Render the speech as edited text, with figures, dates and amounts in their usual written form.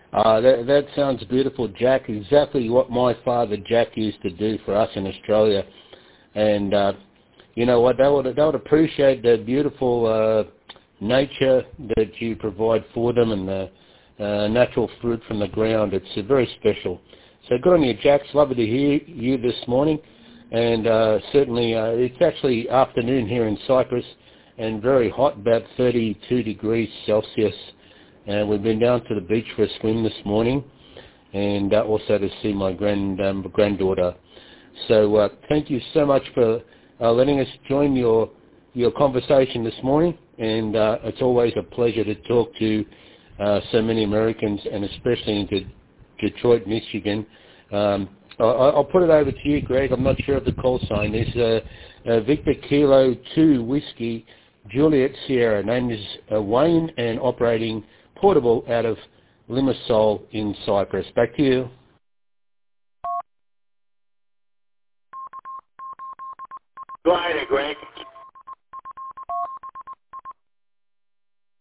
That sounds beautiful, Jack. Exactly what my father Jack used to do for us in Australia. And you know what? They would appreciate the beautiful nature that you provide for them and the natural fruit from the ground. It's very special. So good on you, Jack. It's lovely to hear you this morning. And certainly it's actually afternoon here in Cyprus and very hot, about 32 degrees Celsius. And we've been down to the beach for a swim this morning and also to see my granddaughter. So thank you so much for letting us join your conversation this morning. And it's always a pleasure to talk to so many Americans, and especially in Detroit, Michigan. I'll put it over to you, Greg. I'm not sure of the call sign. There's Victor Kilo 2 Whiskey Juliet Sierra. Name is Wayne and operating portable out of Limassol in Cyprus. Back to you. Go ahead, Greg.